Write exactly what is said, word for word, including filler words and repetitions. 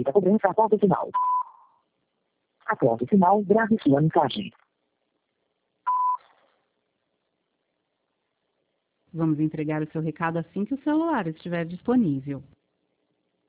da cobrança após o sinal. Após o sinal, grave sua mensagem. Vamos entregar o seu recado assim que o celular estiver disponível.